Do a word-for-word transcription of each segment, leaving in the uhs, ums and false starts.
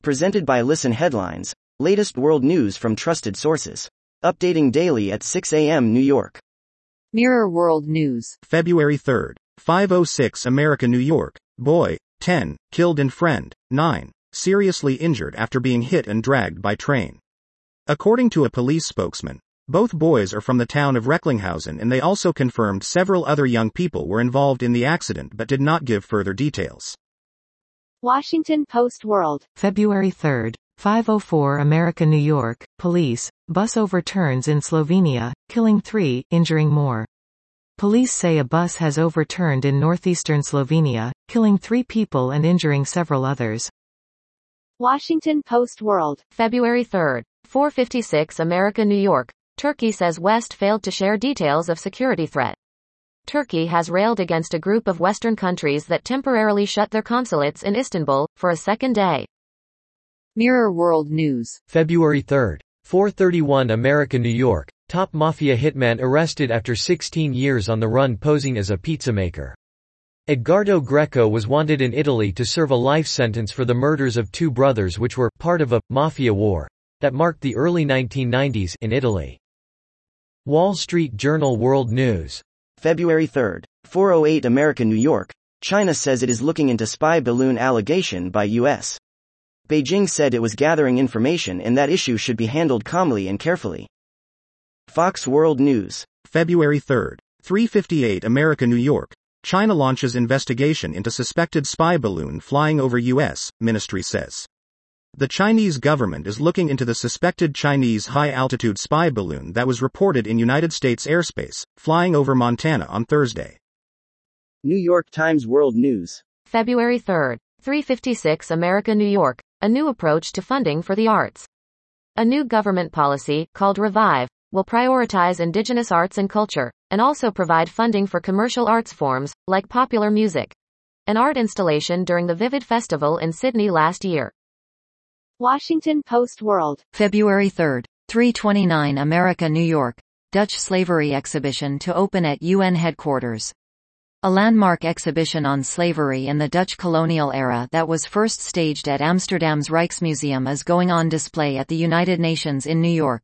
Presented by Listen Headlines, latest world news from trusted sources. Updating daily at six a m New York. Mirror World News. February third, five oh six America, New York. Boy, ten, killed and friend, nine, seriously injured after being hit and dragged by train. According to a police spokesman, both boys are from the town of Recklinghausen, and they also confirmed several other young people were involved in the accident but did not give further details. Washington Post World. February third, five oh four America, New York. Police, bus overturns in Slovenia, killing three, injuring more. Police say a bus has overturned in northeastern Slovenia, killing three people and injuring several others. Washington Post World. February third, four fifty-six America, New York. Turkey says West failed to share details of security threat. Turkey has railed against a group of Western countries that temporarily shut their consulates in Istanbul for a second day. Mirror World News. February third, four thirty-one America, New York. Top mafia hitman arrested after sixteen years on the run posing as a pizza maker. Edgardo Greco was wanted in Italy to serve a life sentence for the murders of two brothers, which were part of a mafia war that marked the early nineteen nineties in Italy. Wall Street Journal World News. February third, four oh eight America, New York. China says it is looking into spy balloon allegation by U S Beijing said it was gathering information and that issue should be handled calmly and carefully. Fox World News. February third, three fifty-eight America, New York. China launches investigation into suspected spy balloon flying over U S, ministry says. The Chinese government is looking into the suspected Chinese high-altitude spy balloon that was reported in United States airspace, flying over Montana on Thursday. New York Times World News. February third, three fifty-six America, New York. A new approach to funding for the arts. A new government policy, called Revive, will prioritize indigenous arts and culture, and also provide funding for commercial arts forms, like popular music. An art installation during the Vivid Festival in Sydney last year. Washington Post World. February third, three twenty-nine America, New York. Dutch slavery exhibition to open at U N headquarters. A landmark exhibition on slavery in the Dutch colonial era that was first staged at Amsterdam's Rijksmuseum is going on display at the United Nations in New York.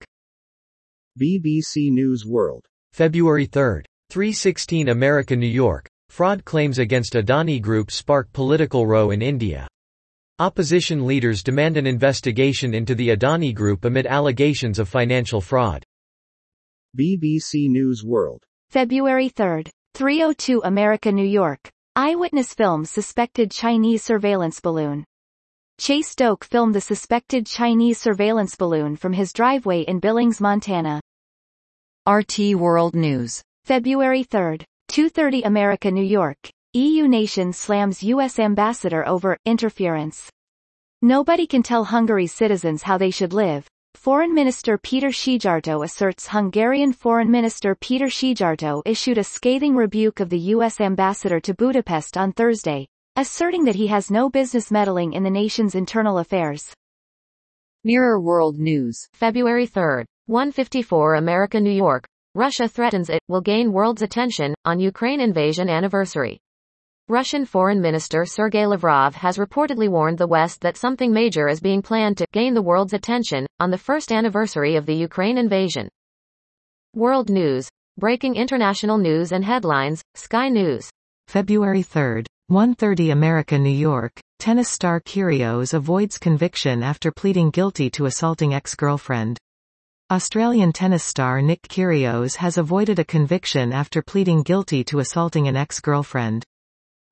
B B C News World. February third, three sixteen America, New York. Fraud claims against Adani Group spark political row in India. Opposition leaders demand an investigation into the Adani Group amid allegations of financial fraud. B B C News World. February third, three oh two America, New York. Eyewitness films suspected Chinese surveillance balloon. Chase Stoke filmed the suspected Chinese surveillance balloon from his driveway in Billings, Montana. R T World News. February third, two thirty America, New York. E U nation slams U S ambassador over interference. Nobody can tell Hungary's citizens how they should live. Foreign Minister Peter Szijjártó asserts Hungarian Foreign Minister Peter Szijjártó issued a scathing rebuke of the U S ambassador to Budapest on Thursday, asserting that he has no business meddling in the nation's internal affairs. Mirror World News. February third, one fifty-four America, New York. Russia threatens it will gain world's attention on Ukraine invasion anniversary. Russian Foreign Minister Sergei Lavrov has reportedly warned the West that something major is being planned to gain the world's attention on the first anniversary of the Ukraine invasion. World News. Breaking international news and headlines, Sky News. February third, one thirty America, New York. Tennis star Kyrgios avoids conviction after pleading guilty to assaulting ex-girlfriend. Australian tennis star Nick Kyrgios has avoided a conviction after pleading guilty to assaulting an ex-girlfriend.